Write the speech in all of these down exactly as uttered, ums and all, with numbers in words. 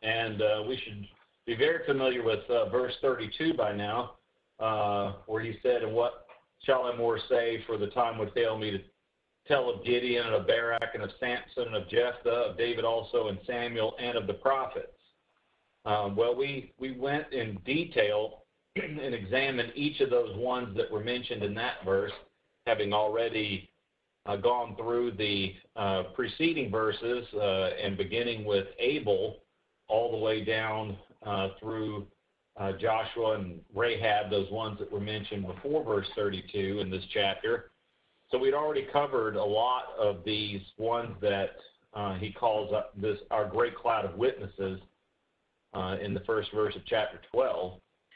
And uh, we should be very familiar with uh, verse thirty-two by now, uh, where he said, "And what shall I more say, for the time would fail me to tell of Gideon and of Barak and of Samson and of Jephthah, of David also and Samuel and of the prophets." Um, well, we, we went in detail and examined each of those ones that were mentioned in that verse, having already uh, gone through the uh, preceding verses uh, and beginning with Abel all the way down uh, through uh, Joshua and Rahab, those ones that were mentioned before verse thirty-two in this chapter. So we'd already covered a lot of these ones that uh, he calls up this our great cloud of witnesses uh, in the first verse of chapter twelve.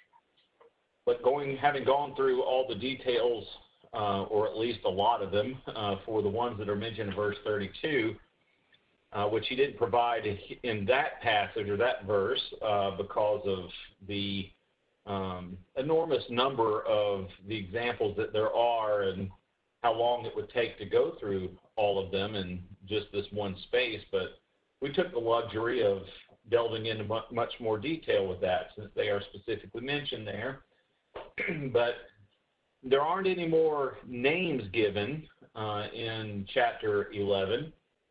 But going, having gone through all the details, uh, or at least a lot of them, uh, for the ones that are mentioned in verse thirty-two, uh, which he didn't provide in that passage or that verse uh, because of the um, enormous number of the examples that there are and how long it would take to go through all of them in just this one space. But we took the luxury of delving into much more detail with that, since they are specifically mentioned there. But there aren't any more names given uh, in chapter eleven,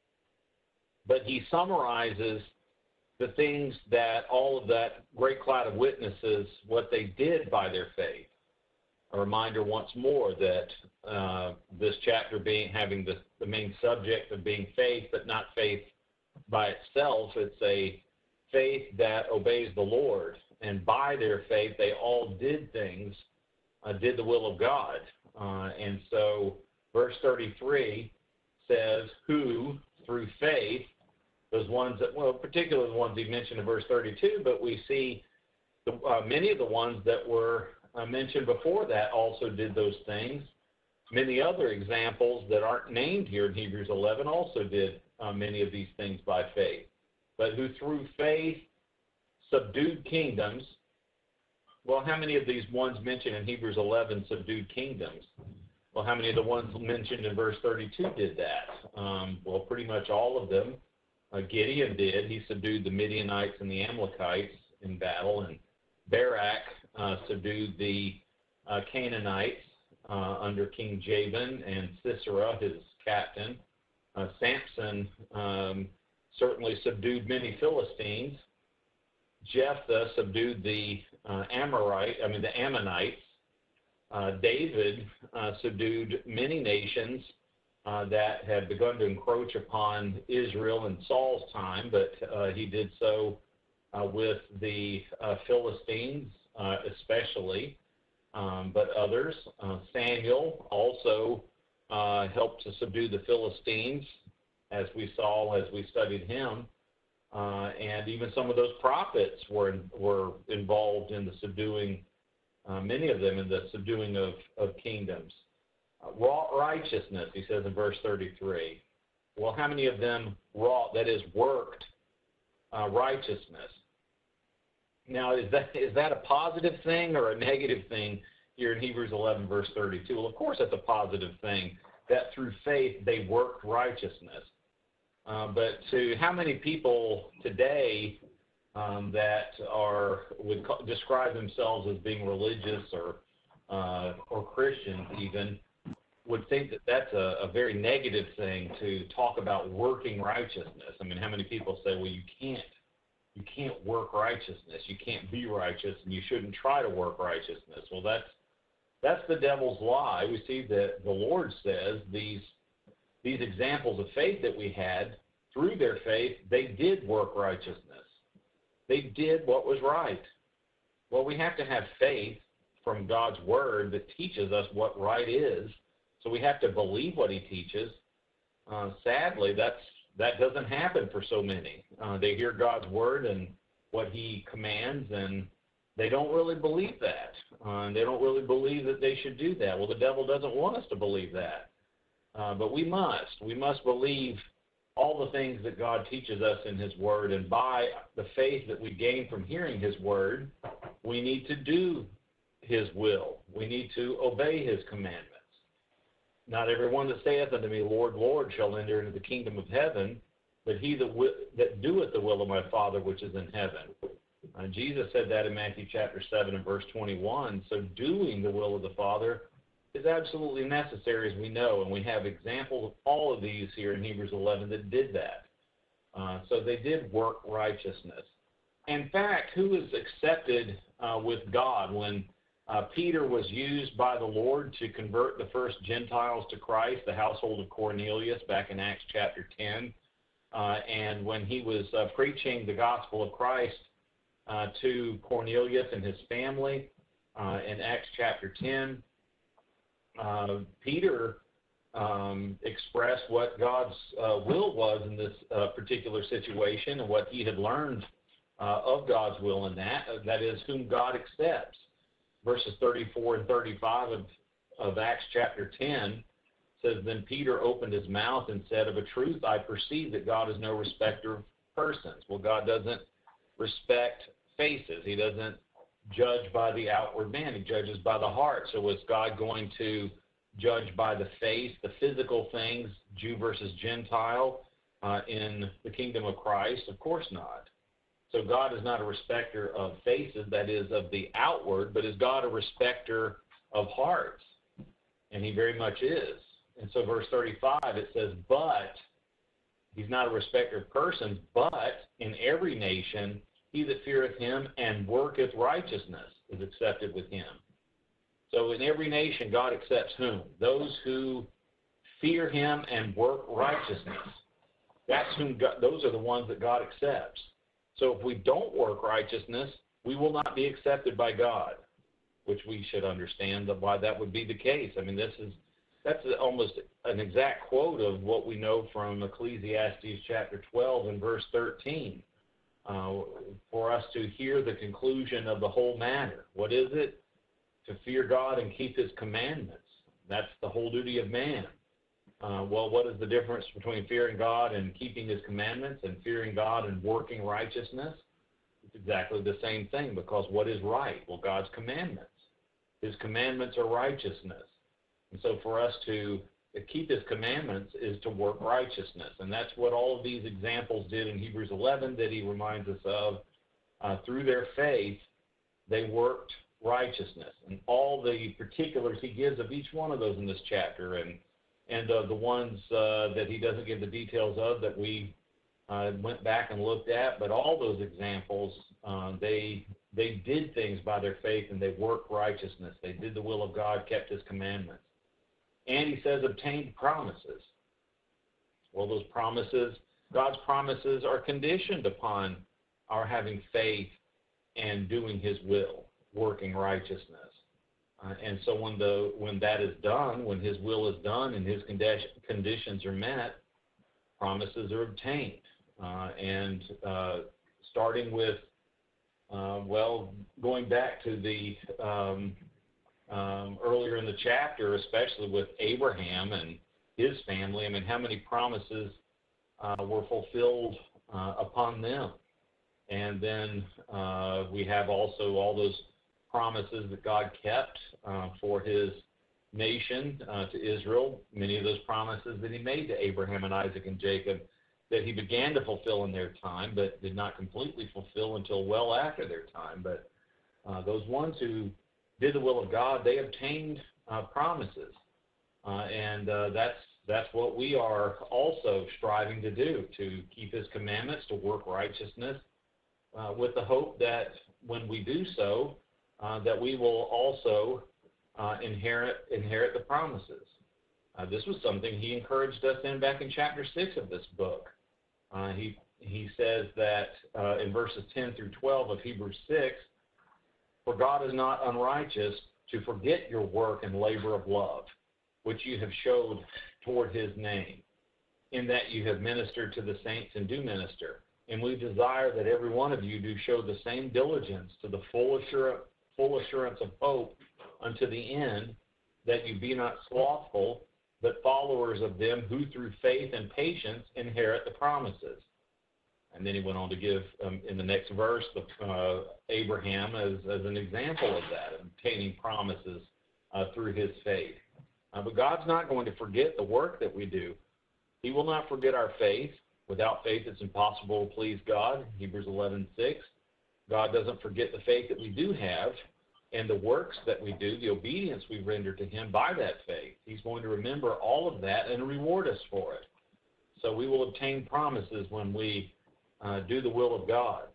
but he summarizes the things that all of that great cloud of witnesses, what they did by their faith. A reminder once more that uh, this chapter being having the, the main subject of being faith, but not faith by itself. It's a faith that obeys the Lord, and by their faith they all did things, uh, did the will of God. Uh, and so verse thirty-three says, who through faith, those ones that, well, particularly the ones he mentioned in verse thirty-two, but we see the, uh, many of the ones that were uh, mentioned before that also did those things. Many other examples that aren't named here in Hebrews eleven also did uh, many of these things by faith. But who through faith subdued kingdoms. Well, how many of these ones mentioned in Hebrews eleven subdued kingdoms? Well, how many of the ones mentioned in verse thirty-two did that? Um, well, pretty much all of them. Uh, Gideon did. He subdued the Midianites and the Amalekites in battle, and Barak uh, subdued the uh, Canaanites uh, under King Jabin and Sisera, his captain. Uh, Samson um, certainly subdued many Philistines. Jephthah subdued the uh, Amorite, I mean the Ammonites. Uh, David uh, subdued many nations uh, that had begun to encroach upon Israel in Saul's time, but uh, he did so uh, with the uh, Philistines uh, especially, um, but others. Uh, Samuel also uh, helped to subdue the Philistines, as we saw as we studied him. Uh, and even some of those prophets were were involved in the subduing, uh, many of them in the subduing of, of kingdoms. Uh, wrought righteousness, he says in verse thirty-three. Well, how many of them wrought, that is, worked uh, righteousness? Now, is that is that a positive thing or a negative thing here in Hebrews eleven, verse thirty-two? Well, of course, that's a positive thing, that through faith they worked righteousness. Uh, but to how many people today um, that are would ca- describe themselves as being religious or uh, or Christians even would think that that's a, a very negative thing to talk about working righteousness? I mean, how many people say, well, you can't you can't work righteousness, you can't be righteous, and you shouldn't try to work righteousness? Well, that's that's the devil's lie. We see that the Lord says these. These examples of faith that we had, through their faith, they did work righteousness. They did what was right. Well, we have to have faith from God's word that teaches us what right is. So we have to believe what he teaches. Uh, sadly, that's that doesn't happen for so many. Uh, they hear God's word and what he commands, and they don't really believe that. Uh, and they don't really believe that they should do that. Well, the devil doesn't want us to believe that. Uh, but we must. We must believe all the things that God teaches us in his word. And by the faith that we gain from hearing his word, we need to do his will. We need to obey his commandments. Not everyone that saith unto me, Lord, Lord, shall enter into the kingdom of heaven, but he that, wi- that doeth the will of my Father which is in heaven. Uh, Jesus said that in Matthew chapter seven and verse twenty-one. So doing the will of the Father is absolutely necessary, as we know, and we have examples of all of these here in Hebrews eleven that did that. Uh, so they did work righteousness. In fact, who was accepted uh, with God when uh, Peter was used by the Lord to convert the first Gentiles to Christ, the household of Cornelius, back in Acts chapter ten, uh, and when he was uh, preaching the gospel of Christ uh, to Cornelius and his family uh, in Acts chapter ten, uh, Peter um, expressed what God's uh, will was in this uh, particular situation and what he had learned Uh, of God's will in that, uh, that is, whom God accepts. Verses thirty-four and thirty-five of, of Acts chapter ten says, Then Peter opened his mouth and said, Of a truth I perceive that God is no respecter of persons. Well, God doesn't respect faces. He doesn't judge by the outward man. He judges by the heart. So is God going to judge by the face, the physical things, Jew versus Gentile, uh, in the kingdom of Christ? Of course not. So God is not a respecter of faces, that is, of the outward, but is God a respecter of hearts? And he very much is. And so verse thirty-five, it says, But, he's not a respecter of persons, but in every nation he that feareth him and worketh righteousness is accepted with him. So in every nation God accepts whom? Those who fear him and work righteousness. That's whom God, those are the ones that God accepts. So if we don't work righteousness, we will not be accepted by God, which we should understand why that would be the case. I mean, this is that's almost an exact quote of what we know from Ecclesiastes chapter twelve and verse thirteen. Uh, for us to hear the conclusion of the whole matter. What is it? To fear God and keep his commandments. That's the whole duty of man. Uh, well, what is the difference between fearing God and keeping his commandments and fearing God and working righteousness? It's exactly the same thing, because what is right? Well, God's commandments. His commandments are righteousness. And so for us to keep his commandments is to work righteousness. And that's what all of these examples did in Hebrews eleven that he reminds us of. Uh, through their faith, they worked righteousness. And all the particulars he gives of each one of those in this chapter, and And uh, the ones uh, that he doesn't give the details of that we uh, went back and looked at, but all those examples, uh, they they did things by their faith and they worked righteousness. They did the will of God, kept his commandments. And he says obtained promises. Well, those promises, God's promises are conditioned upon our having faith and doing his will, working righteousness. Uh, and so when the when that is done, when his will is done and his condi- conditions are met, promises are obtained. Uh, and uh, starting with, uh, well, going back to the um, um, earlier in the chapter, especially with Abraham and his family, I mean, how many promises uh, were fulfilled uh, upon them? And then uh, we have also all those promises that God kept uh, for his nation, uh, to Israel, many of those promises that he made to Abraham and Isaac and Jacob that he began to fulfill in their time, but did not completely fulfill until well after their time. But uh, those ones who did the will of God, they obtained uh, promises. Uh, and uh, that's that's what we are also striving to do, to keep his commandments, to work righteousness, uh, with the hope that when we do so, Uh, that we will also uh, inherit inherit the promises. Uh, this was something he encouraged us in back in chapter six of this book. Uh, he he says that uh, in verses ten through twelve of Hebrews six, For God is not unrighteous to forget your work and labor of love, which you have showed toward his name, in that you have ministered to the saints and do minister. And we desire that every one of you do show the same diligence to the full assurance full assurance of hope unto the end, that you be not slothful, but followers of them who through faith and patience inherit the promises. And then he went on to give, um, in the next verse, the, uh, Abraham as, as an example of that, obtaining promises uh, through his faith. Uh, but God's not going to forget the work that we do. He will not forget our faith. Without faith, it's impossible to please God, Hebrews eleven six. God doesn't forget the faith that we do have and the works that we do, the obedience we render to him by that faith. He's going to remember all of that and reward us for it. So we will obtain promises when we uh, do the will of God.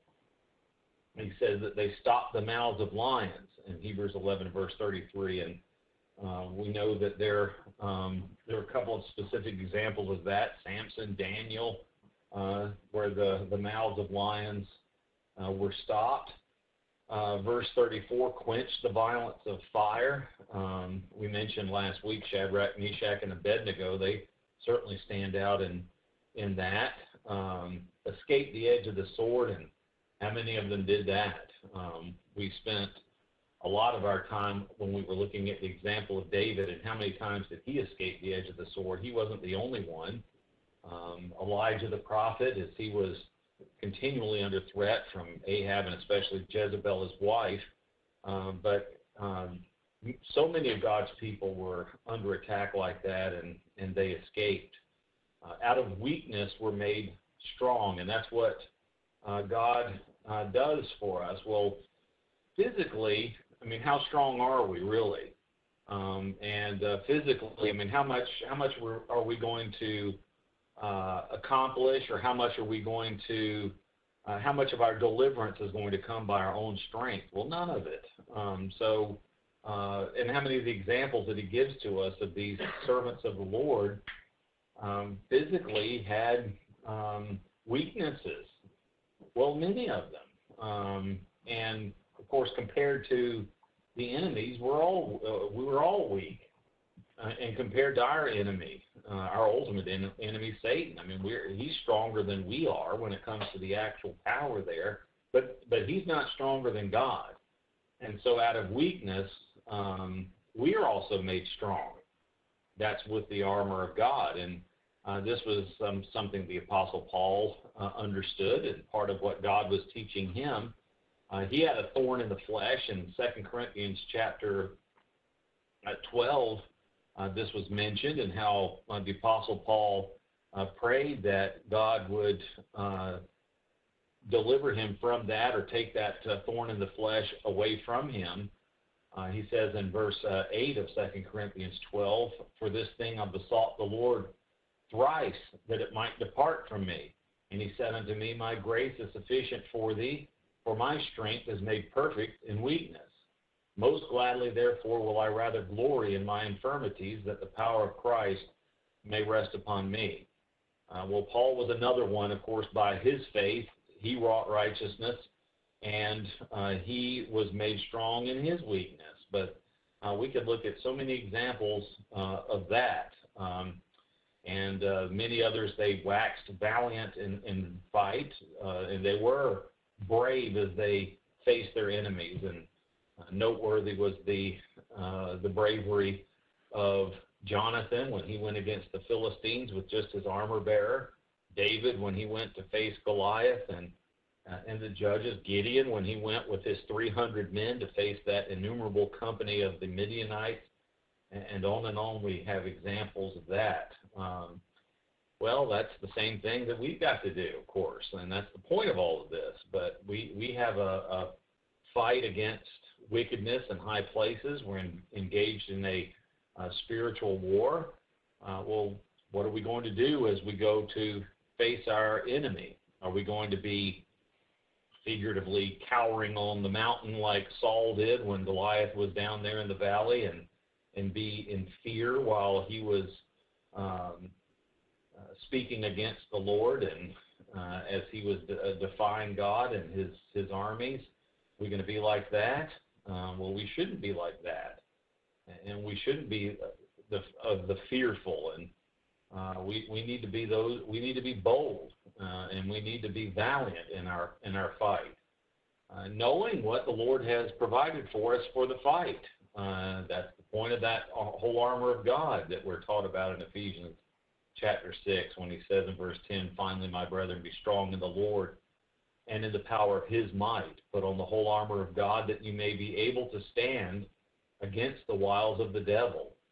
He says that they stop the mouths of lions in Hebrews eleven, verse thirty-three. And uh, we know that there, um, there are a couple of specific examples of that. Samson, Daniel, uh, where the, the mouths of lions uh, were stopped. Uh, verse thirty-four, quench the violence of fire. Um, we mentioned last week Shadrach, Meshach, and Abednego. They certainly stand out in, in that. Um, escape the edge of the sword, and how many of them did that? Um, we spent a lot of our time when we were looking at the example of David and how many times did he escape the edge of the sword. He wasn't the only one. Um, Elijah the prophet, as he was continually under threat from Ahab and especially Jezebel, his wife. Um, but um, so many of God's people were under attack like that, and, and they escaped. Uh, out of weakness, we're made strong, and that's what uh, God uh, does for us. Well, physically, I mean, how strong are we really? Um, and uh, physically, I mean, how much how much we're, are we going to uh, accomplish, or how much are we going to, uh, how much of our deliverance is going to come by our own strength? Well, none of it. Um, so, uh, and how many of the examples that he gives to us of these servants of the Lord um, physically had um, weaknesses? Well, many of them. Um, and of course, compared to the enemies, we're all uh, we were all weak, uh, and compared to our enemy, uh, our ultimate en- enemy, Satan. I mean, we're he's stronger than we are when it comes to the actual power there, but but he's not stronger than God. And so, out of weakness, um, we are also made strong. That's with the armor of God, and uh, this was um, something the Apostle Paul uh, understood, and part of what God was teaching him. Uh, he had a thorn in the flesh. In Second Corinthians chapter twelve, uh, this was mentioned, and how uh, the Apostle Paul uh, prayed that God would uh, deliver him from that, or take that uh, thorn in the flesh away from him. Uh, he says in verse uh, eight of Second Corinthians twelve, "For this thing I besought the Lord thrice, that it might depart from me. And he said unto me, My grace is sufficient for thee, for my strength is made perfect in weakness. Most gladly, therefore, will I rather glory in my infirmities, that the power of Christ may rest upon me." Uh, well, Paul was another one, of course, by his faith. He wrought righteousness, and uh, he was made strong in his weakness. But uh, we could look at so many examples uh, of that. Um, and uh, many others, they waxed valiant in, in fight, uh, and they were brave as they faced their enemies. And uh, noteworthy was the uh, the bravery of Jonathan when he went against the Philistines with just his armor bearer. David when he went to face Goliath, and uh, and the judges. Gideon when he went with his three hundred men to face that innumerable company of the Midianites, and, and on and on. We have examples of that. Um, Well, that's the same thing that we've got to do, of course, and that's the point of all of this. But we, we have a, a fight against wickedness in high places. We're in, engaged in a, a spiritual war. Uh, well, what are we going to do as we go to face our enemy? Are we going to be figuratively cowering on the mountain like Saul did when Goliath was down there in the valley, and, and be in fear while he was um, Uh, speaking against the Lord, and uh, as he was de- uh, defying God and his, his armies? We're going to be like that? Uh, well, we shouldn't be like that, and we shouldn't be the of the fearful. And uh, we we need to be those. We need to be bold, uh, and we need to be valiant in our in our fight, uh, knowing what the Lord has provided for us for the fight. Uh, that's the point of that whole armor of God that we're taught about in Ephesians chapter six, when he says in verse ten, "Finally, my brethren, be strong in the Lord and in the power of his might. Put on the whole armor of God, that you may be able to stand against the wiles of the devil."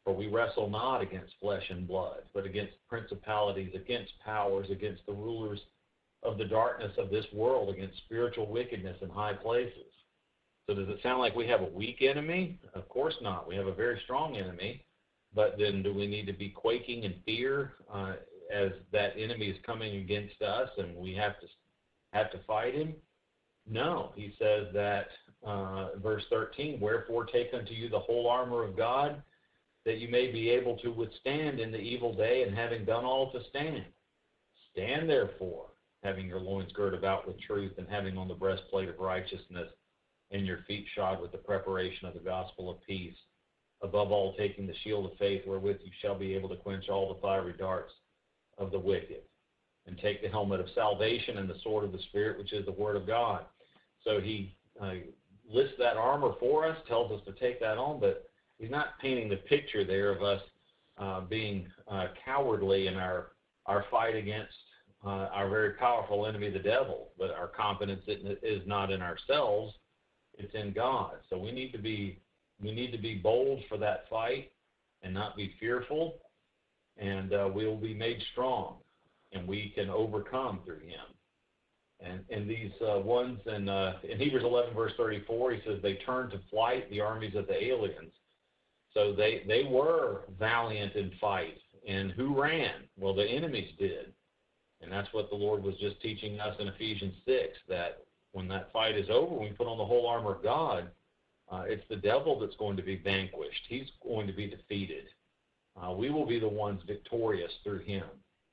For we wrestle not against flesh and blood, but against principalities, against powers, against the rulers of the darkness of this world, against spiritual wickedness in high places. So does it sound like we have a weak enemy? Of course not. We have a very strong enemy. But then do we need to be quaking in fear uh, as that enemy is coming against us and we have to have to fight him? No. He says that, uh, verse thirteen, wherefore take unto you the whole armor of God, that you may be able to withstand in the evil day, and having done all to stand. Stand therefore, having your loins girt about with truth, and having on the breastplate of righteousness, and your feet shod with the preparation of the gospel of peace. Above all, taking the shield of faith, wherewith you shall be able to quench all the fiery darts of the wicked. And take the helmet of salvation and the sword of the Spirit, which is the word of God. So he uh, lists that armor for us, tells us to take that on, but he's not painting the picture there of us uh, being uh, cowardly in our, our fight against uh, our very powerful enemy, the devil. But our confidence is not in ourselves, it's in God. So we need to be we need to be bold for that fight and not be fearful, and uh, we will be made strong, and we can overcome through him. And, and these uh, ones in, uh, in Hebrews eleven, verse thirty-four, he says, they turned to flight, the armies of the aliens. So they, they were valiant in fight. And who ran? Well, the enemies did. And that's what the Lord was just teaching us in Ephesians six, that when that fight is over, when we put on the whole armor of God, uh, it's the devil that's going to be vanquished. He's going to be defeated. Uh, we will be the ones victorious through him.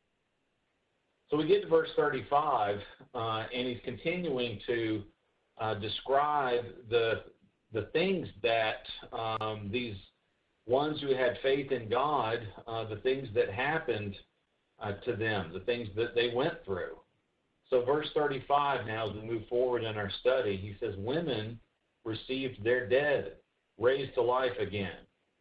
So we get to verse thirty-five, uh, and he's continuing to uh, describe the, the things that um, these ones who had faith in God, uh, the things that happened uh, to them, the things that they went through. So verse thirty-five now, as we move forward in our study, he says, women received their dead raised to life again.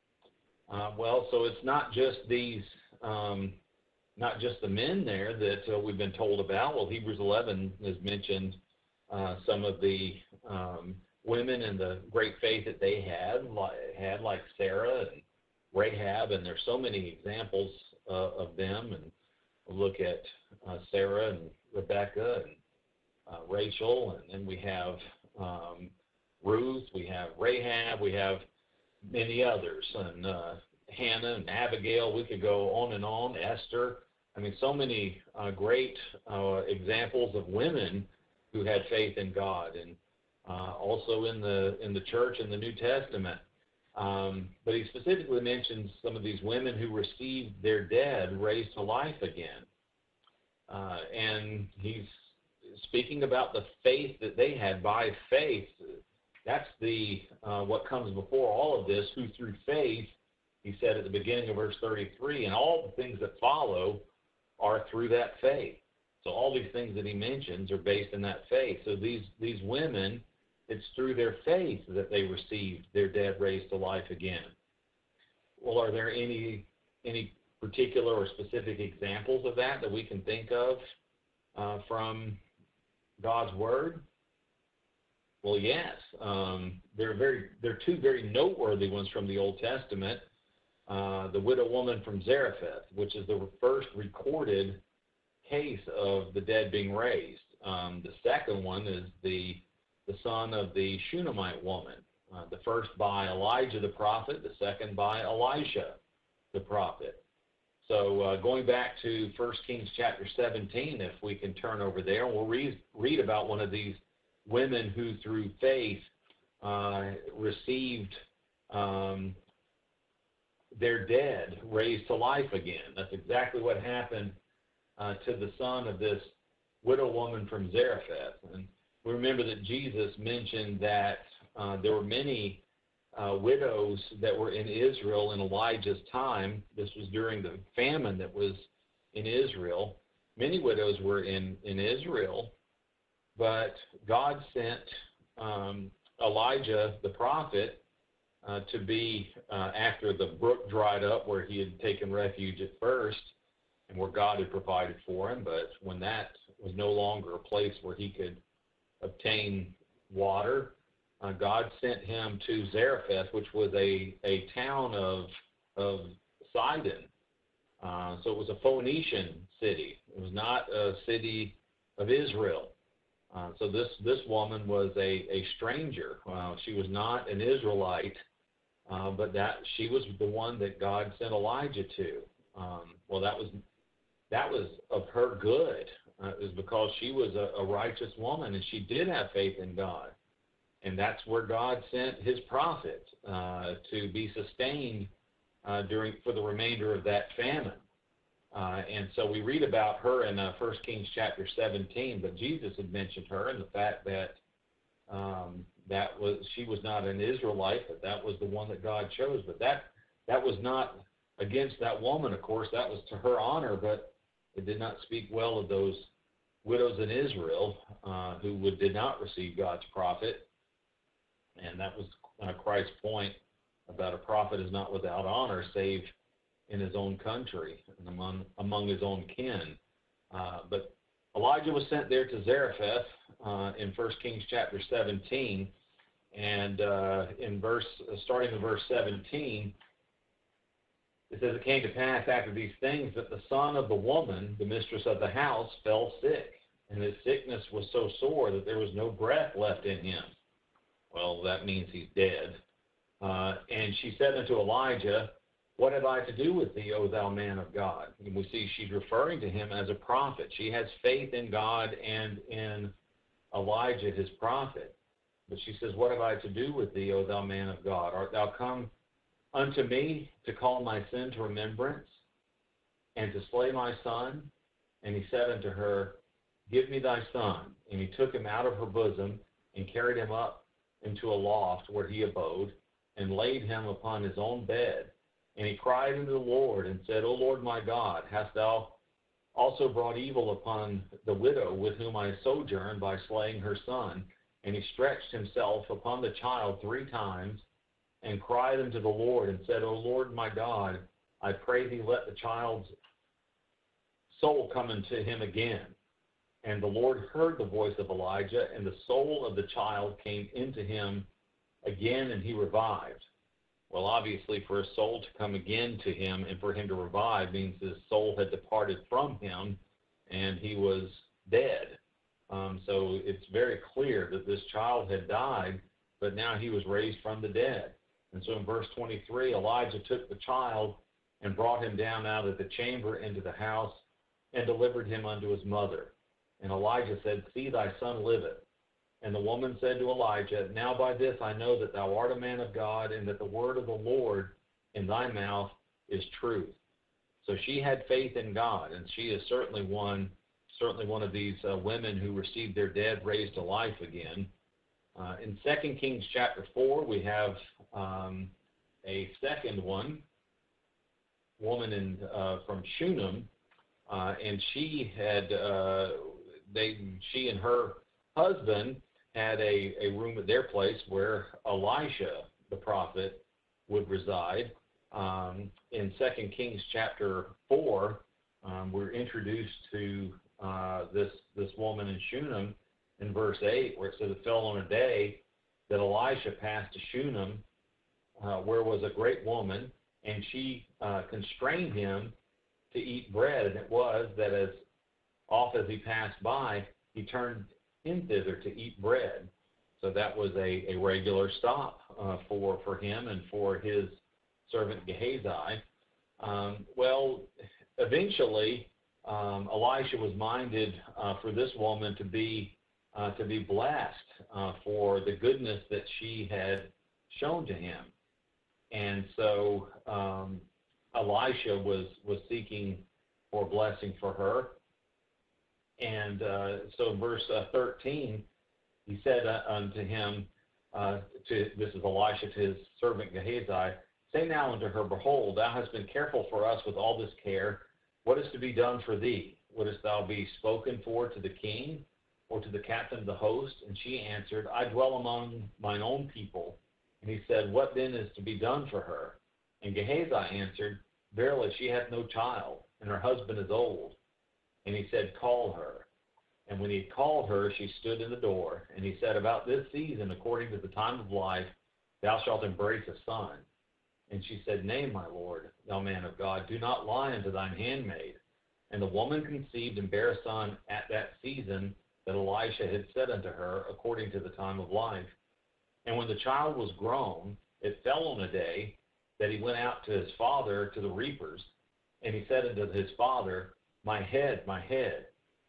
Uh, well, so it's not just these, um, not just the men there that uh, we've been told about. Well, Hebrews eleven has mentioned uh, some of the um, women and the great faith that they had, like, had like Sarah and Rahab, and there's so many examples uh, of them. And we'll look at uh, Sarah and Rebecca and uh, Rachel, and then we have um, Ruth, we have Rahab, we have many others, and uh, Hannah and Abigail. We could go on and on, Esther. I mean, so many uh, great uh, examples of women who had faith in God, and uh, also in the in the church in the New Testament. Um, but he specifically mentions some of these women who received their dead raised to life again. Uh, and he's speaking about the faith that they had. By faith, that's the uh, what comes before all of this, who through faith, he said at the beginning of verse thirty-three, and all the things that follow are through that faith. So all these things that he mentions are based in that faith. So these, these women, it's through their faith that they received their dead raised to life again. Well, are there any any particular or specific examples of that that we can think of uh, from God's Word? Well, yes. Um, there are very there are two very noteworthy ones from the Old Testament. Uh, the widow woman from Zarephath, which is the first recorded case of the dead being raised. Um, the second one is the the son of the Shunammite woman. Uh, the first by Elijah the prophet, the second by Elisha the prophet. So uh, going back to First Kings chapter seventeen, if we can turn over there, we'll read, read about one of these women who through faith uh, received um, their dead raised to life again. That's exactly what happened uh, to the son of this widow woman from Zarephath. And we remember that Jesus mentioned that uh, there were many uh, widows that were in Israel in Elijah's time. This was during the famine that was in Israel. Many widows were in, in Israel, but God sent um, Elijah the prophet uh, to be, uh, after the brook dried up where he had taken refuge at first and where God had provided for him, but when that was no longer a place where he could obtain water, uh, God sent him to Zarephath, which was a, a town of, of Sidon. Uh, so it was a Phoenician city. It was not a city of Israel. Uh, so this, this woman was a, a stranger. Uh, she was not an Israelite, uh, but that she was the one that God sent Elijah to. Um, well, that was that was of her good. Uh, it was because she was a, a righteous woman, and she did have faith in God. And that's where God sent his prophet uh, to be sustained uh, during for the remainder of that famine. Uh, and so we read about her in uh, First Kings chapter seventeen, but Jesus had mentioned her and the fact that um, that was she was not an Israelite, but that was the one that God chose. But that that was not against that woman, of course. That was to her honor, but it did not speak well of those widows in Israel uh, who would, did not receive God's prophet. And that was uh, Christ's point about a prophet is not without honor, save in his own country and among among his own kin. Uh, but Elijah was sent there to Zarephath uh, in First Kings chapter seventeen, and uh, in verse starting in verse seventeen, it says, "It came to pass after these things that the son of the woman, the mistress of the house, fell sick, and his sickness was so sore that there was no breath left in him." Well, that means he's dead. Uh, and she said unto Elijah, "What have I to do with thee, O thou man of God?" And we see she's referring to him as a prophet. She has faith in God and in Elijah, his prophet. But she says, "What have I to do with thee, O thou man of God? Art thou come unto me to call my sin to remembrance and to slay my son?" And he said unto her, "Give me thy son." And he took him out of her bosom and carried him up into a loft where he abode and laid him upon his own bed. And he cried unto the Lord and said, "O Lord my God, hast thou also brought evil upon the widow with whom I sojourn by slaying her son?" And he stretched himself upon the child three times and cried unto the Lord and said, "O Lord my God, I pray thee, let the child's soul come into him again." And the Lord heard the voice of Elijah, and the soul of the child came into him again, and he revived. Well, obviously, for a soul to come again to him and for him to revive means his soul had departed from him, and he was dead. Um, so it's very clear that this child had died, but now he was raised from the dead. And so in verse twenty-three, Elijah took the child and brought him down out of the chamber into the house and delivered him unto his mother. And Elijah said, "See, thy son liveth." And the woman said to Elijah, "Now by this I know that thou art a man of God, and that the word of the Lord in thy mouth is truth." So she had faith in God, and she is certainly one, certainly one of these uh, women who received their dead raised to life again. Uh, in Second Kings chapter four, we have um, a second one, woman in, uh, from Shunem, uh, and she had uh, they she and her husband had a, a room at their place where Elisha, the prophet, would reside. Um, in Second Kings chapter four, um, we're introduced to uh, this this woman in Shunem in verse eight, where it says, "It fell on a day that Elisha passed to Shunem, uh, where was a great woman, and she uh, constrained him to eat bread. And it was that as oft as he passed by, he turned in thither to eat bread." So that was a, a regular stop uh, for, for him and for his servant Gehazi. Um, well, eventually, um, Elisha was minded uh, for this woman to be uh, to be blessed uh, for the goodness that she had shown to him. And so um, Elisha was, was seeking for blessing for her. And uh, so in verse uh, thirteen, he said uh, unto him, uh, to, this is Elisha to his servant Gehazi, "Say now unto her, Behold, thou hast been careful for us with all this care. What is to be done for thee? Wouldest thou be spoken for to the king or to the captain of the host?" And she answered, "I dwell among mine own people." And he said, "What then is to be done for her?" And Gehazi answered, "Verily she hath no child, and her husband is old." And he said, "Call her." And when he had called her, she stood in the door. And he said, "About this season, according to the time of life, thou shalt embrace a son." And she said, Nay, my lord, thou man of God, do not lie unto thine handmaid. And the woman conceived and bare a son at that season that Elisha had said unto her, according to the time of life. And when the child was grown, it fell on a day that he went out to his father to the reapers. And he said unto his father, My head, my head.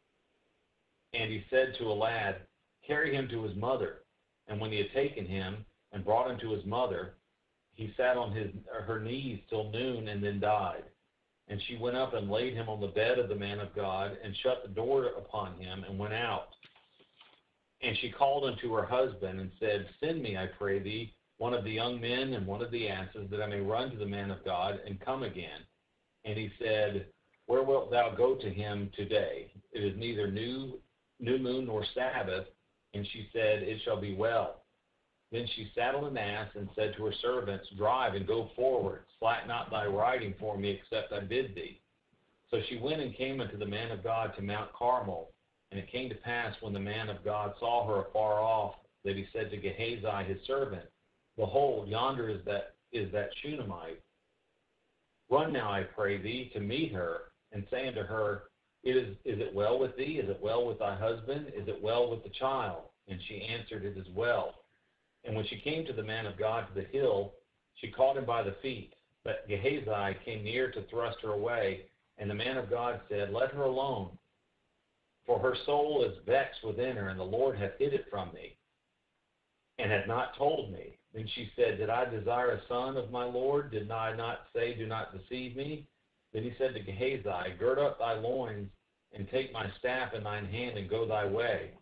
And he said to a lad, Carry him to his mother. And when he had taken him and brought him to his mother, he sat on his her knees till noon and then died. And she went up and laid him on the bed of the man of God and shut the door upon him and went out. And she called unto her husband and said, Send me, I pray thee, one of the young men and one of the asses, that I may run to the man of God and come again. And he said, Where wilt thou go to him today? It is neither new, new moon nor Sabbath. And she said, It shall be well. Then she saddled an ass and said to her servants, Drive and go forward. Slack not thy riding for me, except I bid thee. So she went and came unto the man of God to Mount Carmel. And it came to pass, when the man of God saw her afar off, that he said to Gehazi his servant, Behold, yonder is that is that Shunammite. Run now, I pray thee, to meet her, and say unto her, It is, is it well with thee? Is it well with thy husband? Is it well with the child? And she answered, It is well. And when she came to the man of God to the hill, she caught him by the feet. But Gehazi came near to thrust her away, and the man of God said, Let her alone, for her soul is vexed within her, and the Lord hath hid it from me, and hath not told me. Then she said, Did I desire a son of my Lord? Did I not say, Do not deceive me? Then he said to Gehazi, Gird up thy loins, and take my staff in thine hand, and go thy way.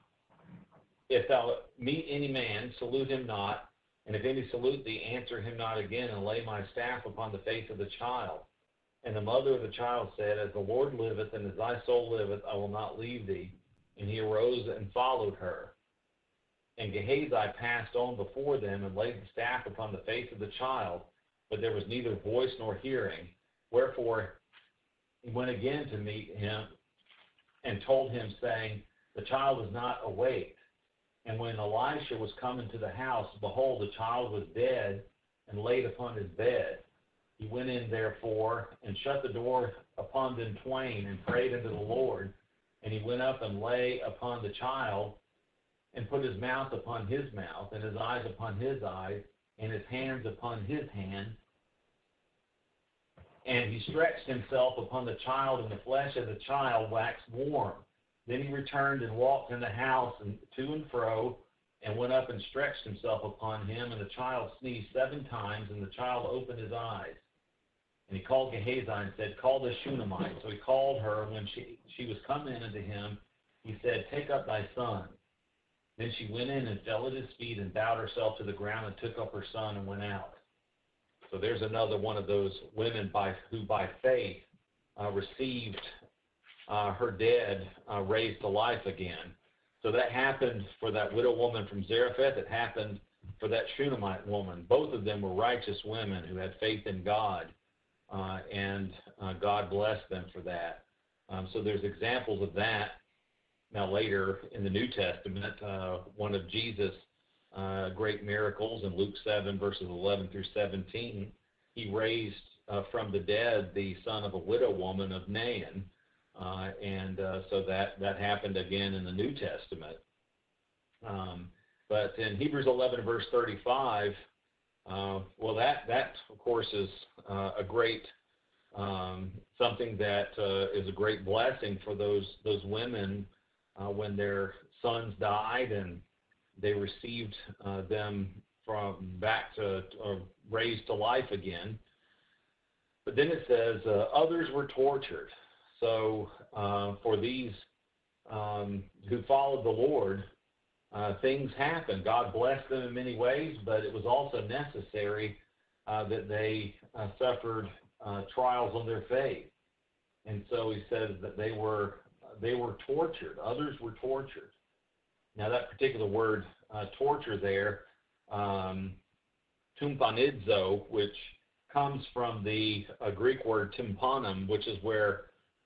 If thou meet any man, salute him not, and if any salute thee, answer him not again, and lay my staff upon the face of the child. And the mother of the child said, As the Lord liveth, and as thy soul liveth, I will not leave thee. And he arose and followed her. And Gehazi passed on before them, and laid the staff upon the face of the child, but there was neither voice nor hearing. Wherefore he went again to meet him, and told him, saying, The child is not awake. And when Elisha was come into the house, behold, the child was dead, and laid upon his bed. He went in therefore, and shut the door upon them twain, and prayed unto the Lord. And he went up and lay upon the child, and put his mouth upon his mouth, and his eyes upon his eyes, and his hands upon his hands. And he stretched himself upon the child, and the flesh of the child waxed warm. Then he returned and walked in the house and to and fro, and went up and stretched himself upon him. And the child sneezed seven times, and the child opened his eyes. And he called Gehazi and said, Call the Shunammite. So he called her, and when she, she was come in unto him, he said, Take up thy son. Then she went in and fell at his feet, and bowed herself to the ground, and took up her son, and went out. So there's another one of those women by who by faith uh, received uh, her dead uh, raised to life again. So that happened for that widow woman from Zarephath. It happened for that Shunammite woman. Both of them were righteous women who had faith in God, uh, and uh, God blessed them for that. Um, so there's examples of that. Now later in the New Testament, uh, one of Jesus' uh, great miracles in Luke seven, verses eleven through seventeen, he raised uh, from the dead the son of a widow woman of Nain. Uh, and uh, so that, that happened again in the New Testament. Um, but in Hebrews eleven, verse thirty-five, uh, well, that, that, of course, is uh, a great, um, something that uh, is a great blessing for those, those women uh, when their sons died and they received uh, them from back to, or raised to life again. But then it says, uh, others were tortured. So uh, for these um, who followed the Lord, uh, things happened. God blessed them in many ways, but it was also necessary uh, that they uh, suffered uh, trials on their faith. And so he says that they were they were tortured. Others were tortured. Now that particular word, uh, torture there, um, tumpanidzo, which comes from the uh, Greek word tympanum, which is where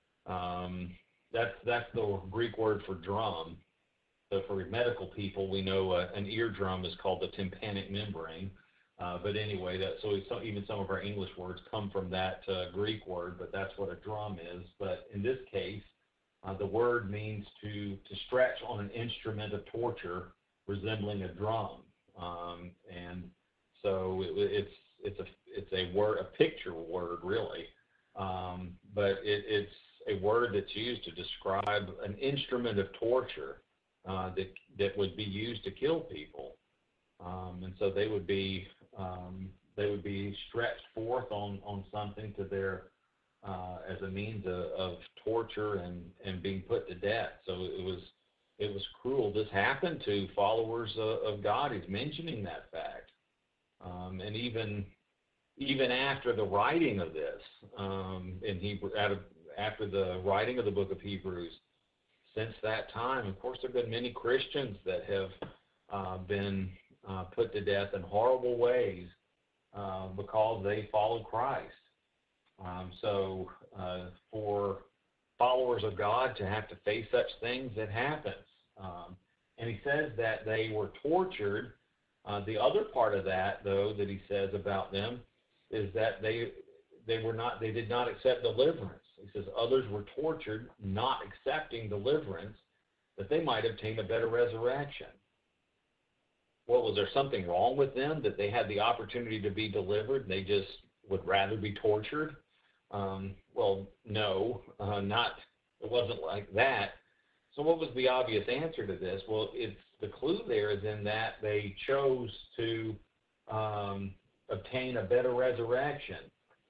Um, that's that's the Greek word for drum. So for medical people, we know uh, an eardrum is called the tympanic membrane. Uh, but anyway, that, so it's, even some of our English words come from that uh, Greek word, but that's what a drum is. But in this case, uh, the word means to, to stretch on an instrument of torture resembling a drum. Um, and so it, it's, it's, a, it's a word, a picture word, really. Um, but it, it's a word that's used to describe an instrument of torture uh, that, that would be used to kill people. Um, and so they would be um, they would be stretched forth on, on something to their uh, as a means of, of torture and, and being put to death. So it was it was cruel. This happened to followers of, of God. He's mentioning that fact, um, and even even after the writing of this, um, in Hebrew, out of, after the writing of the book of Hebrews, since that time, of course, there have been many Christians that have uh, been Uh, put to death in horrible ways uh, because they followed Christ. Um, so uh, for followers of God to have to face such things, it happens. Um, and he says that they were tortured. Uh, the other part of that, though, that he says about them is that they they were not they did not accept deliverance. He says others were tortured, not accepting deliverance, that they might obtain a better resurrection. Well, was there something wrong with them that they had the opportunity to be delivered and they just would rather be tortured? Um, well, no, uh, not, it wasn't like that. So what was the obvious answer to this? Well, it's, the clue there is in that they chose to um, obtain a better resurrection.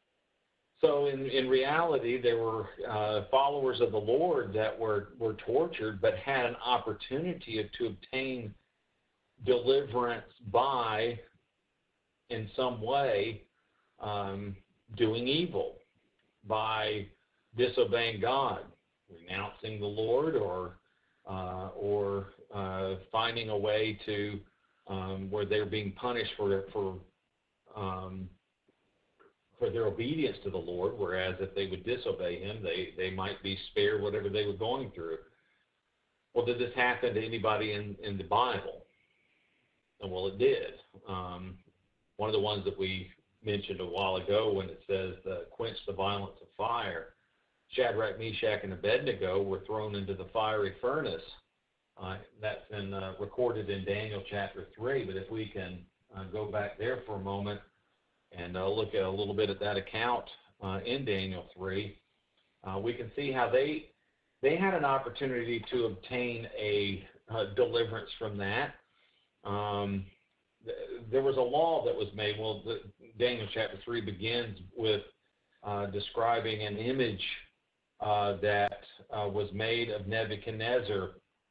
So in, in reality, there were uh, followers of the Lord that were, were tortured but had an opportunity to obtain deliverance by, in some way, um, doing evil, by disobeying God, renouncing the Lord, or uh, or uh, finding a way to um, where they're being punished for for um, for their obedience to the Lord. Whereas if they would disobey Him, they they might be spared whatever they were going through. Well, did this happen to anybody in in the Bible? And well, it did. Um, one of the ones that we mentioned a while ago when it says, uh, quench the violence of fire, Shadrach, Meshach, and Abednego were thrown into the fiery furnace. Uh, that's in, uh, recorded in Daniel chapter three. But if we can uh, go back there for a moment and uh, look at a little bit at that account uh, in Daniel three, uh, we can see how they, they had an opportunity to obtain a uh, deliverance from that. Um, th there was a law that was made. Well, the, Daniel chapter three begins with uh, describing an image uh, that uh, was made of Nebuchadnezzar,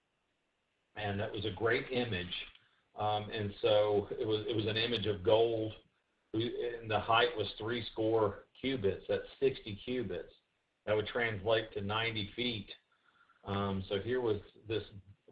and that was a great image. Um, and so it was it was an image of gold, and the height was three score cubits. That's sixty cubits. That would translate to ninety feet. Um, so here was this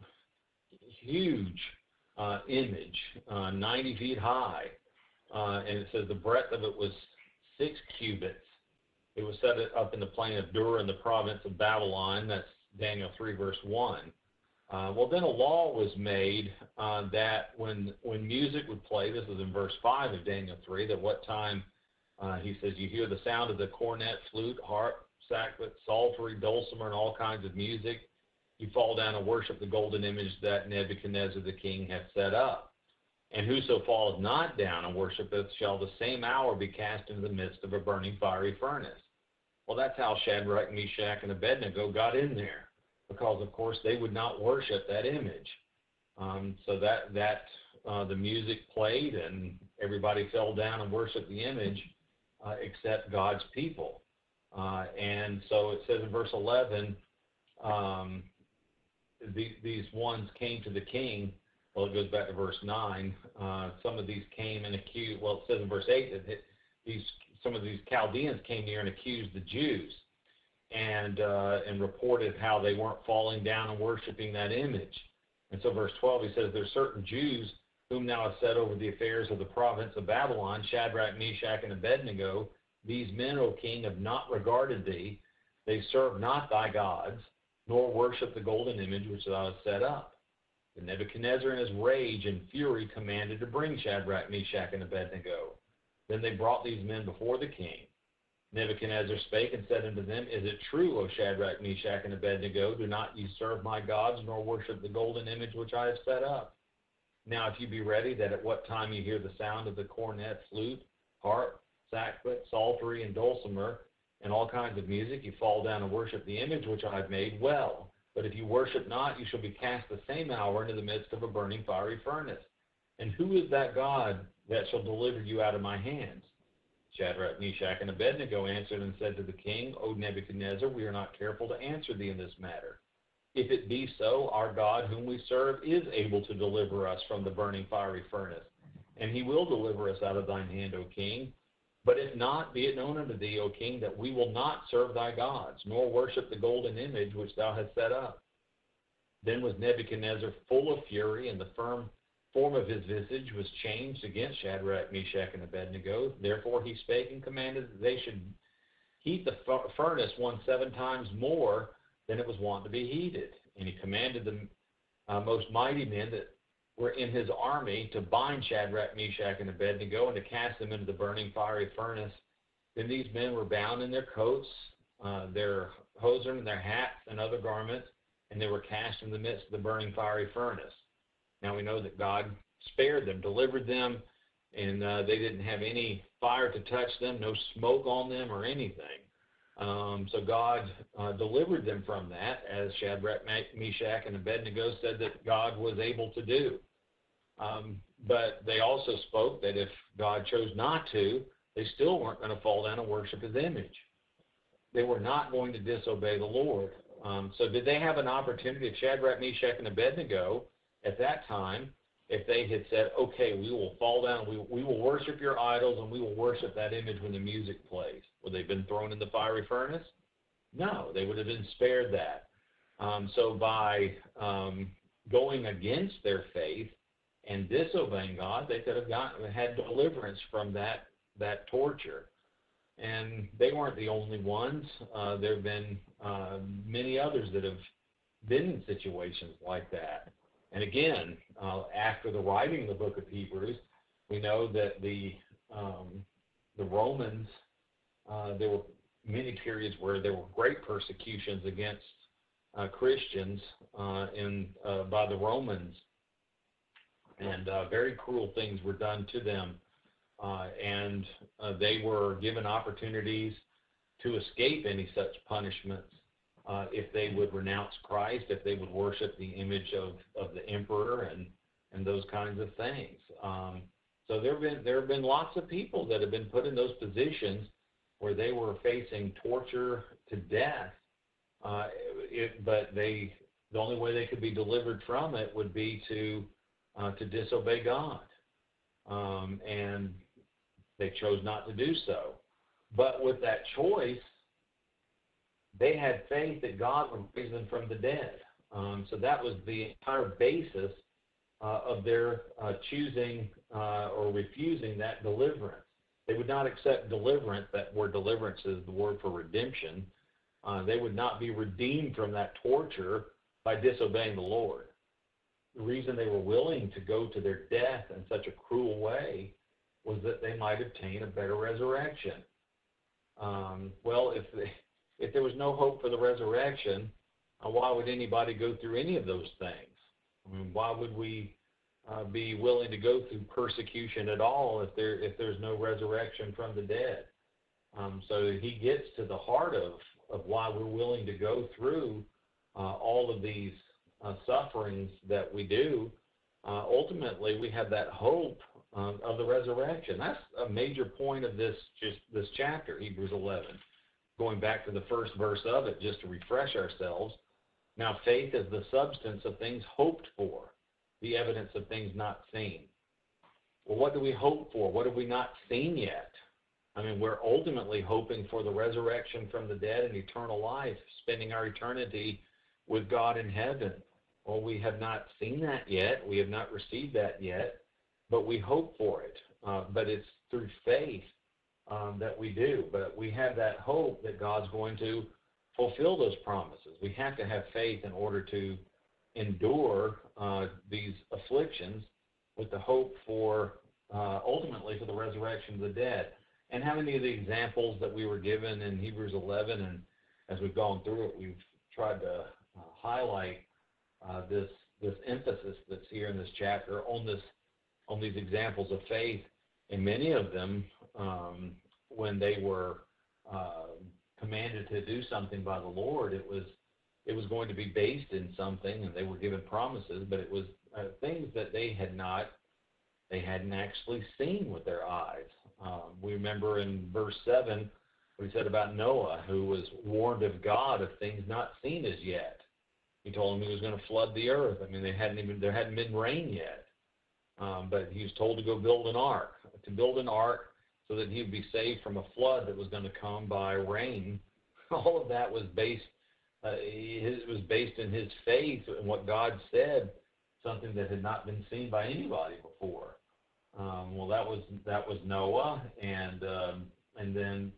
huge Uh, image, uh, ninety feet high, uh, and it says the breadth of it was six cubits. It was set up in the plain of Dura in the province of Babylon. That's Daniel three, verse one. Uh, well, then a law was made uh, that when when music would play, this is in verse five of Daniel three, that what time, uh, he says, you hear the sound of the cornet, flute, harp, sackbut, psaltery, dulcimer, and all kinds of music, you fall down and worship the golden image that Nebuchadnezzar the king hath set up. And whoso falleth not down and worshipeth shall the same hour be cast into the midst of a burning fiery furnace. Well, that's how Shadrach, Meshach, and Abednego got in there, because, of course, they would not worship that image. Um, so that, that uh, the music played and everybody fell down and worshiped the image uh, except God's people. Uh, and so it says in verse eleven, um, The, these ones came to the king. Well, it goes back to verse nine. Uh, some of these came and accused, well, it says in verse eight that these, some of these Chaldeans came near and accused the Jews and, uh, and reported how they weren't falling down and worshiping that image. And so verse twelve, he says, there's certain Jews whom thou hast set over the affairs of the province of Babylon, Shadrach, Meshach, and Abednego. These men, O king, have not regarded thee. They serve not thy gods, nor worship the golden image which thou hast set up. Then Nebuchadnezzar in his rage and fury commanded to bring Shadrach, Meshach, and Abednego. Then they brought these men before the king. Nebuchadnezzar spake and said unto them, Is it true, O Shadrach, Meshach, and Abednego, do not ye serve my gods, nor worship the golden image which I have set up? Now if you be ready, that at what time you hear the sound of the cornet, flute, harp, sackbut, psaltery, and dulcimer, and all kinds of music, you fall down and worship the image which I have made, well. But if you worship not, you shall be cast the same hour into the midst of a burning fiery furnace. And who is that God that shall deliver you out of my hands? Shadrach, Meshach, and Abednego answered and said to the king, O Nebuchadnezzar, we are not careful to answer thee in this matter. If it be so, our God whom we serve is able to deliver us from the burning fiery furnace, and he will deliver us out of thine hand, O king. But if not, be it known unto thee, O king, that we will not serve thy gods, nor worship the golden image which thou hast set up. Then was Nebuchadnezzar full of fury, and the firm form of his visage was changed against Shadrach, Meshach, and Abednego. Therefore he spake and commanded that they should heat the furnace one seven times more than it was wont to be heated. And he commanded the uh, most mighty men that were in his army to bind Shadrach, Meshach, and Abednego, and to cast them into the burning fiery furnace. Then these men were bound in their coats, uh, their hosen, and their hats, and other garments, and they were cast in the midst of the burning fiery furnace. Now we know that God spared them, delivered them, and uh, they didn't have any fire to touch them, no smoke on them or anything. Um, so God uh, delivered them from that, as Shadrach, Meshach, and Abednego said that God was able to do. Um, but they also spoke that if God chose not to, they still weren't going to fall down and worship his image. They were not going to disobey the Lord. Um, so did they have an opportunity, if Shadrach, Meshach, and Abednego at that time, if they had said, okay, we will fall down, we, we will worship your idols, and we will worship that image when the music plays, would they have been thrown in the fiery furnace? No, they would have been spared that. Um, so by um, going against their faith and disobeying God, they could have gotten, had deliverance from that, that torture. And they weren't the only ones. Uh, there have been uh, many others that have been in situations like that. And again, uh, after the writing of the book of Hebrews, we know that the um, the Romans, uh, there were many periods where there were great persecutions against uh, Christians uh, in uh, by the Romans, and uh, very cruel things were done to them, uh, and uh, they were given opportunities to escape any such punishments. Uh, if they would renounce Christ, if they would worship the image of, of the emperor and, and those kinds of things. Um, so there have been there have been lots of people that have been put in those positions where they were facing torture to death, uh, it, but they the only way they could be delivered from it would be to uh, to disobey God, um, and they chose not to do so. But with that choice, they had faith that God would raise them from the dead. Um, so that was the entire basis uh, of their uh, choosing uh, or refusing that deliverance. They would not accept deliverance. That word deliverance is the word for redemption. Uh, they would not be redeemed from that torture by disobeying the Lord. The reason they were willing to go to their death in such a cruel way was that they might obtain a better resurrection. Um, well, if they If there was no hope for the resurrection, uh, why would anybody go through any of those things? I mean, why would we uh, be willing to go through persecution at all if there if there's no resurrection from the dead? Um, so he gets to the heart of, of why we're willing to go through uh, all of these uh, sufferings that we do. Uh, ultimately, we have that hope um, of the resurrection. That's a major point of this just this chapter, Hebrews eleven. Going back to the first verse of it, just to refresh ourselves. Now, faith is the substance of things hoped for, the evidence of things not seen. Well, what do we hope for? What have we not seen yet? I mean, we're ultimately hoping for the resurrection from the dead and eternal life, spending our eternity with God in heaven. Well, we have not seen that yet. We have not received that yet, but we hope for it. Uh, but it's through faith Um, that we do, but we have that hope that God's going to fulfill those promises. We have to have faith in order to endure uh, these afflictions with the hope for uh, ultimately for the resurrection of the dead. And how many of the examples that we were given in Hebrews eleven, and as we've gone through it, we've tried to uh, highlight uh, this this emphasis that's here in this chapter on this on these examples of faith, and many of them, um, when they were uh, commanded to do something by the Lord, it was it was going to be based in something, and they were given promises, but it was uh, things that they had not, they hadn't actually seen with their eyes. Um, we remember in verse seven, what he said about Noah, who was warned of God of things not seen as yet. He told him he was going to flood the earth. I mean, they hadn't even there hadn't been rain yet, um, but he was told to go build an ark, to build an ark so that he would be saved from a flood that was going to come by rain. All of that was based. Uh, it was based in his faith and what God said, something that had not been seen by anybody before. Um, well, that was that was Noah, and um, and then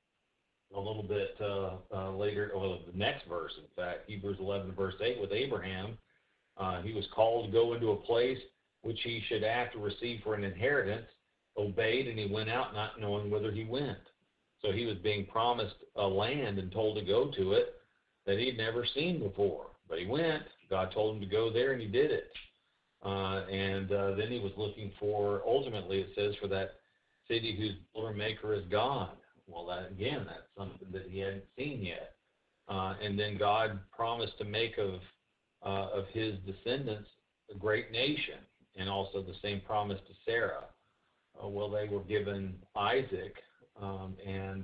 a little bit uh, uh, later, well, the next verse, in fact, Hebrews eleven, verse eight, with Abraham, uh, he was called to go into a place which he should after receive for an inheritance, obeyed, and he went out not knowing whither he went. So he was being promised a land and told to go to it that he'd never seen before. But he went, God told him to go there, and he did it. Uh, and uh, then he was looking for, ultimately it says, for that city whose builder maker is God. Well, that again, that's something that he hadn't seen yet. Uh, and then God promised to make of uh, of his descendants a great nation, and also the same promise to Sarah. Uh, well, they were given Isaac, um, and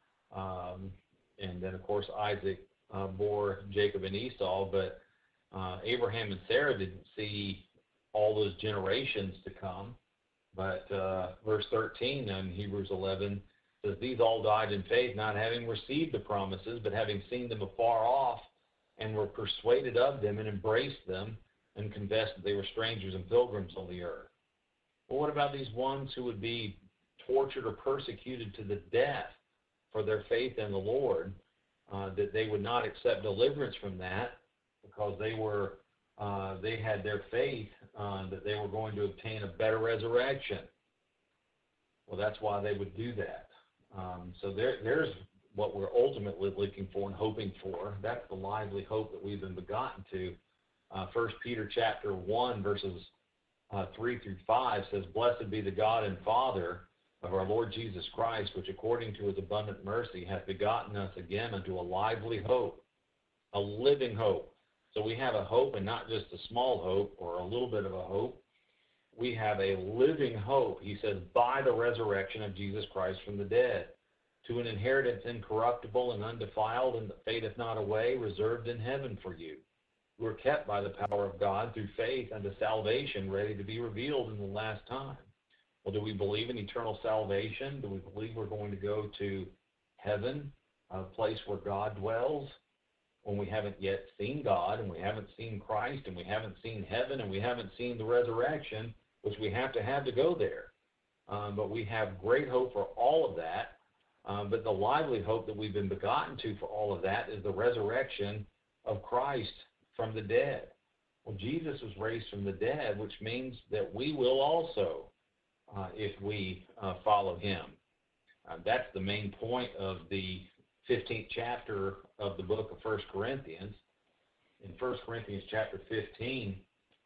um, and then of course Isaac uh, bore Jacob and Esau, but uh, Abraham and Sarah didn't see all those generations to come. But uh, verse thirteen in Hebrews eleven says, these all died in faith, not having received the promises, but having seen them afar off, and were persuaded of them, and embraced them, and confessed that they were strangers and pilgrims on the earth. Well, what about these ones who would be tortured or persecuted to the death for their faith in the Lord, uh, that they would not accept deliverance from that because they were uh, they had their faith uh, that they were going to obtain a better resurrection? Well, that's why they would do that. Um, so there, there's what we're ultimately looking for and hoping for. That's the lively hope that we've been begotten to. Uh, First Peter chapter one, verses uh, three through five says, blessed be the God and Father of our Lord Jesus Christ, which according to his abundant mercy hath begotten us again unto a lively hope, a living hope. So we have a hope, and not just a small hope or a little bit of a hope. We have a living hope, he says, by the resurrection of Jesus Christ from the dead, to an inheritance incorruptible and undefiled, and that fadeth not away, reserved in heaven for you, who are kept by the power of God through faith unto salvation, ready to be revealed in the last time. Well, do we believe in eternal salvation? Do we believe we're going to go to heaven, a place where God dwells, when we haven't yet seen God, and we haven't seen Christ, and we haven't seen heaven, and we haven't seen the resurrection, which we have to have to go there? Um, but we have great hope for all of that. Um, but the lively hope that we've been begotten to for all of that is the resurrection of Christ from the dead. Well, Jesus was raised from the dead, which means that we will also, uh, if we uh, follow him. Uh, that's the main point of the fifteenth chapter of the book of First Corinthians. In First Corinthians chapter fifteen,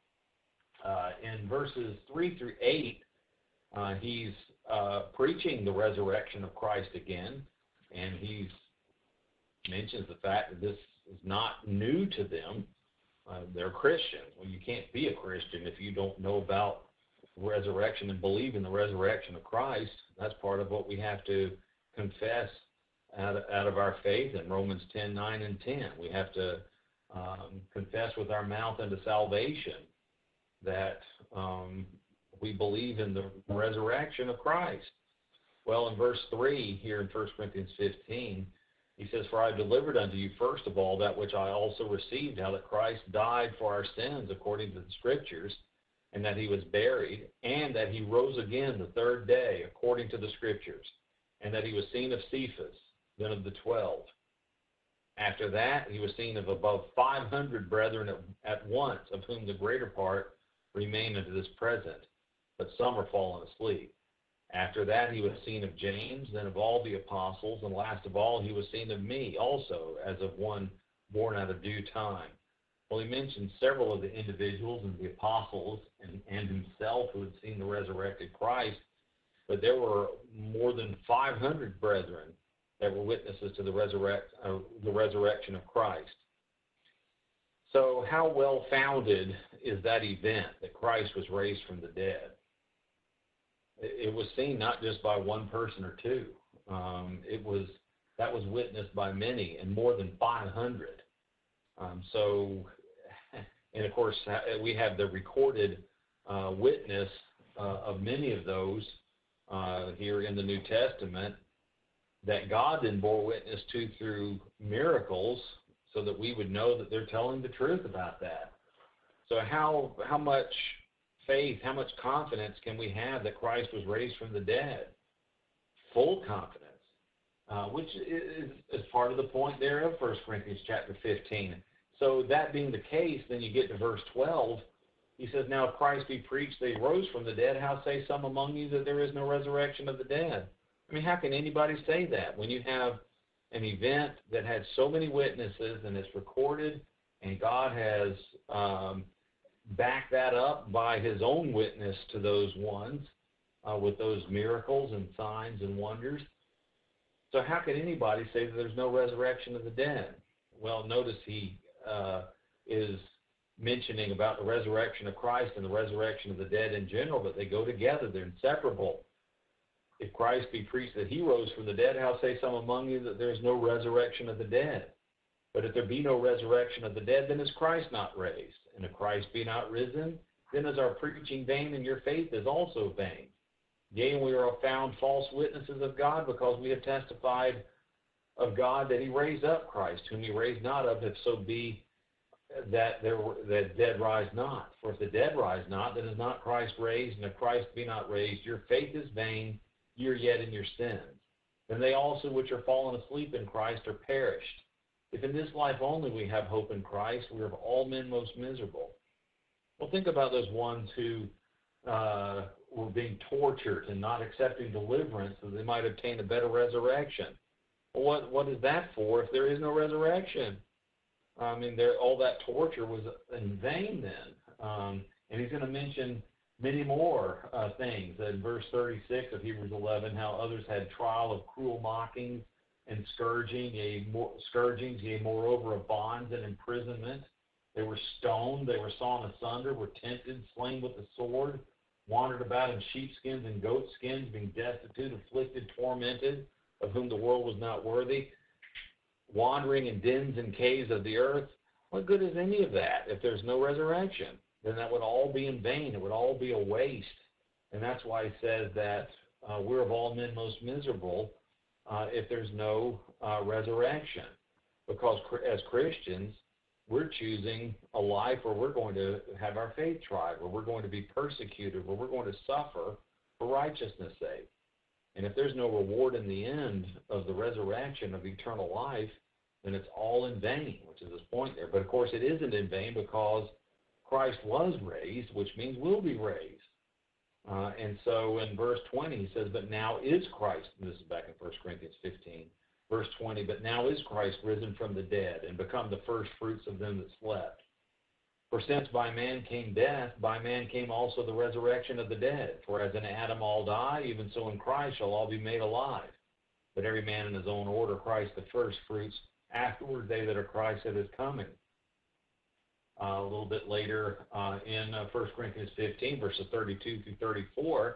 uh, in verses three through eight, uh, he's uh, preaching the resurrection of Christ again, and he mentions the fact that this is not new to them. Uh, they're Christians. Well, you can't be a Christian if you don't know about resurrection and believe in the resurrection of Christ. That's part of what we have to confess out of, out of our faith in Romans ten, nine, and ten. We have to um, confess with our mouth unto salvation that um, we believe in the resurrection of Christ. Well, in verse three here in First Corinthians fifteen, he says, for I delivered unto you first of all that which I also received, how that Christ died for our sins according to the Scriptures, and that he was buried, and that he rose again the third day according to the Scriptures, and that he was seen of Cephas, then of the twelve. After that, he was seen of above five hundred brethren at, at once, of whom the greater part remain unto this present, but some are fallen asleep. After that, he was seen of James, then of all the apostles, and last of all, he was seen of me also, as of one born out of due time. Well, he mentioned several of the individuals and the apostles and, and himself who had seen the resurrected Christ, but there were more than five hundred brethren that were witnesses to the, resurrect, uh, the resurrection of Christ. So how well-founded is that event that Christ was raised from the dead? It was seen not just by one person or two. Um, it was that was witnessed by many, and more than five hundred. Um, so, and of course, we have the recorded uh, witness uh, of many of those uh, here in the New Testament that God then bore witness to through miracles, so that we would know that they're telling the truth about that. So, how how much faith, how much confidence can we have that Christ was raised from the dead? Full confidence, uh, which is, is part of the point there of First Corinthians chapter fifteen. So that being the case, then you get to verse twelve. He says, now if Christ be preached that he rose from the dead, how say some among you that there is no resurrection of the dead? I mean, how can anybody say that when you have an event that had so many witnesses and it's recorded, and God has um, back that up by his own witness to those ones uh, with those miracles and signs and wonders? So how can anybody say that there's no resurrection of the dead? Well, notice he uh, is mentioning about the resurrection of Christ and the resurrection of the dead in general, but they go together. They're inseparable. If Christ be preached that he rose from the dead, how say some among you that there is no resurrection of the dead? But if there be no resurrection of the dead, then is Christ not raised? And if Christ be not risen, then is our preaching vain, and your faith is also vain. Yea, and we are found false witnesses of God, because we have testified of God that he raised up Christ, whom he raised not up, if so be that there were, that dead rise not. For if the dead rise not, then is not Christ raised, and if Christ be not raised, your faith is vain, ye are yet in your sins. Then they also which are fallen asleep in Christ are perished. If in this life only we have hope in Christ, we are of all men most miserable. Well, think about those ones who uh, were being tortured and not accepting deliverance so they might obtain a better resurrection. Well, what, what is that for if there is no resurrection? I mean, there, all that torture was in vain then. Um, and he's going to mention many more uh, things. In verse thirty-six of Hebrews eleven, how others had trial of cruel mockings and scourging, yea, more, scourgings, yea, moreover of bonds and imprisonment. They were stoned, they were sawn asunder, were tempted, slain with the sword, wandered about in sheepskins and goatskins, being destitute, afflicted, tormented, of whom the world was not worthy, wandering in dens and caves of the earth. What good is any of that if there's no resurrection? Then that would all be in vain. It would all be a waste. And that's why he says that uh, we're of all men most miserable uh, if there's no uh, resurrection. Because as Christians, we're choosing a life where we're going to have our faith tried, where we're going to be persecuted, where we're going to suffer for righteousness' sake. And if there's no reward in the end of the resurrection of eternal life, then it's all in vain, which is his point there. But of course, it isn't in vain because Christ was raised, which means we'll be raised. Uh, and so in verse twenty, he says, but now is Christ, and this is back in First Corinthians fifteen, verse twenty, but now is Christ risen from the dead and become the first fruits of them that slept. For since by man came death, by man came also the resurrection of the dead. For as in Adam all die, even so in Christ shall all be made alive. But every man in his own order, Christ the first fruits, afterward they that are Christ at his coming. Uh, a little bit later uh, in uh, First Corinthians fifteen, verses thirty-two through thirty-four,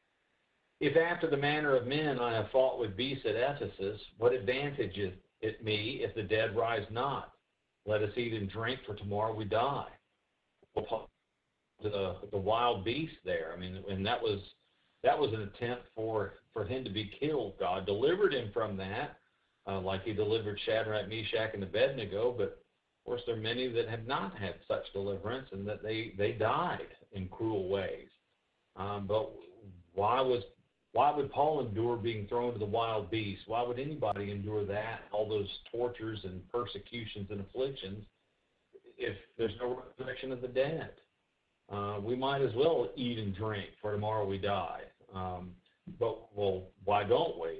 if after the manner of men I have fought with beasts at Ephesus, what advantage is it me if the dead rise not? Let us eat and drink, for tomorrow we die. Well, the the wild beast there. I mean, and that was that was an attempt for for him to be killed. God delivered him from that, uh, like he delivered Shadrach, Meshach, and Abednego. But of course, there are many that have not had such deliverance, and that they they died in cruel ways. Um, but why was Why would Paul endure being thrown to the wild beasts? Why would anybody endure that, all those tortures and persecutions and afflictions, if there's no resurrection of the dead? Uh, we might as well eat and drink, for tomorrow we die. Um, but, well, why don't we?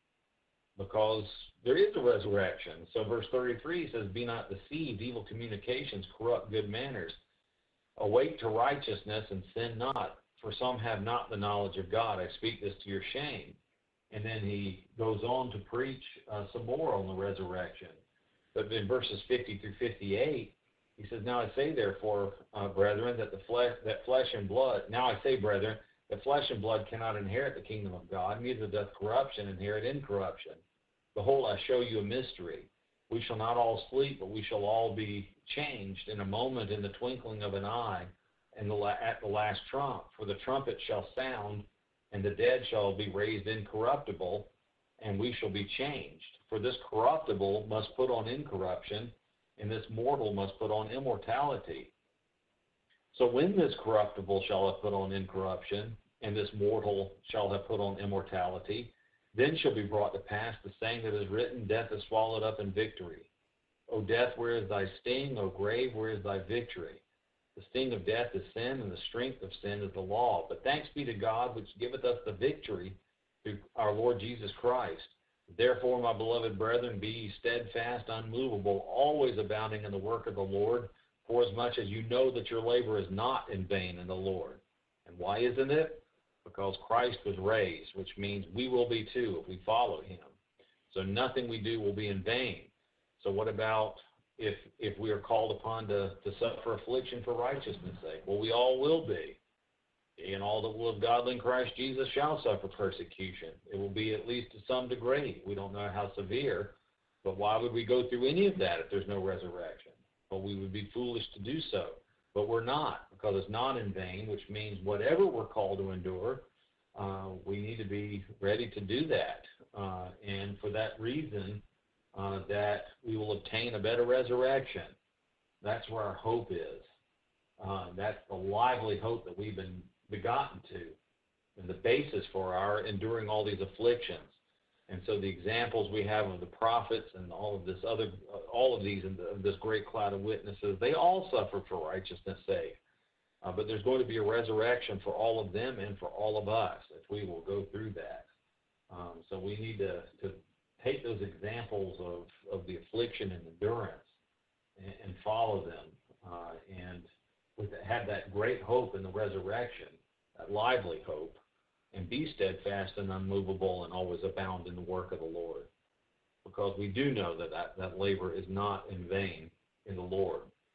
Because there is a resurrection. So verse thirty-three says, be not deceived, evil communications corrupt good manners. Awake to righteousness and sin not, for some have not the knowledge of God. I speak this to your shame. And then he goes on to preach uh, some more on the resurrection. But in verses fifty through fifty-eight, he says, now I say therefore, uh, brethren, that the flesh, that flesh and blood, now I say, brethren, that flesh and blood cannot inherit the kingdom of God, neither doth corruption inherit incorruption. Behold, I show you a mystery. We shall not all sleep, but we shall all be changed in a moment, in the twinkling of an eye, and the la- at the last trump. For the trumpet shall sound, and the dead shall be raised incorruptible, and we shall be changed. For this corruptible must put on incorruption, and this mortal must put on immortality. So when this corruptible shall have put on incorruption, and this mortal shall have put on immortality, then shall be brought to pass the saying that is written, death is swallowed up in victory. O death, where is thy sting? O grave, where is thy victory? The sting of death is sin, and the strength of sin is the law. But thanks be to God, which giveth us the victory through our Lord Jesus Christ. Therefore, my beloved brethren, be ye steadfast, unmovable, always abounding in the work of the Lord, forasmuch as you know that your labor is not in vain in the Lord. And why isn't it? Because Christ was raised, which means we will be too if we follow him. So nothing we do will be in vain. So what about if if we are called upon to, to suffer affliction for righteousness' sake? Well, we all will be. And all that will live godly in Christ Jesus shall suffer persecution. It will be at least to some degree. We don't know how severe, but why would we go through any of that if there's no resurrection? Well, we would be foolish to do so. But we're not, because it's not in vain, which means whatever we're called to endure, uh, we need to be ready to do that. Uh, and for that reason, uh, that we will obtain a better resurrection. That's where our hope is. Uh, that's the lively hope that we've been begotten to, and the basis for our enduring all these afflictions. And so the examples we have of the prophets and all of this other, uh, all of these, and the, this great cloud of witnesses, they all suffered for righteousness' sake. Uh, but there's going to be a resurrection for all of them and for all of us if we will go through that. Um, so we need to, to take those examples of, of the affliction and endurance and, and follow them, uh, and with, have that great hope in the resurrection, that lively hope, and be steadfast and unmovable and always abound in the work of the Lord, because we do know that that, that labor is not in vain in the Lord.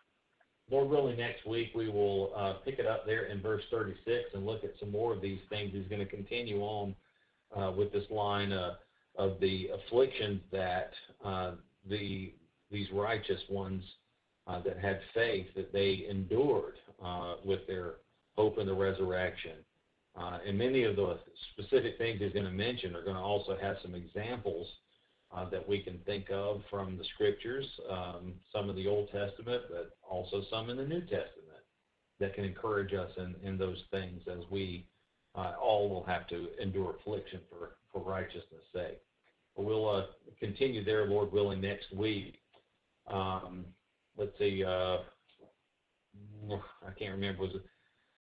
Lord willing, next week we will uh, pick it up there in verse thirty-six and look at some more of these things. He's going to continue on uh, with this line uh, of the afflictions that uh, the these righteous ones uh, that had faith, that they endured uh, with their hope in the resurrection. Uh, and many of the specific things he's going to mention are going to also have some examples uh, that we can think of from the Scriptures, um, some of the Old Testament, but also some in the New Testament that can encourage us in, in those things as we uh, all will have to endure affliction for, for righteousness' sake. But we'll uh, continue there, Lord willing, next week. Um, let's see, uh, I can't remember, was it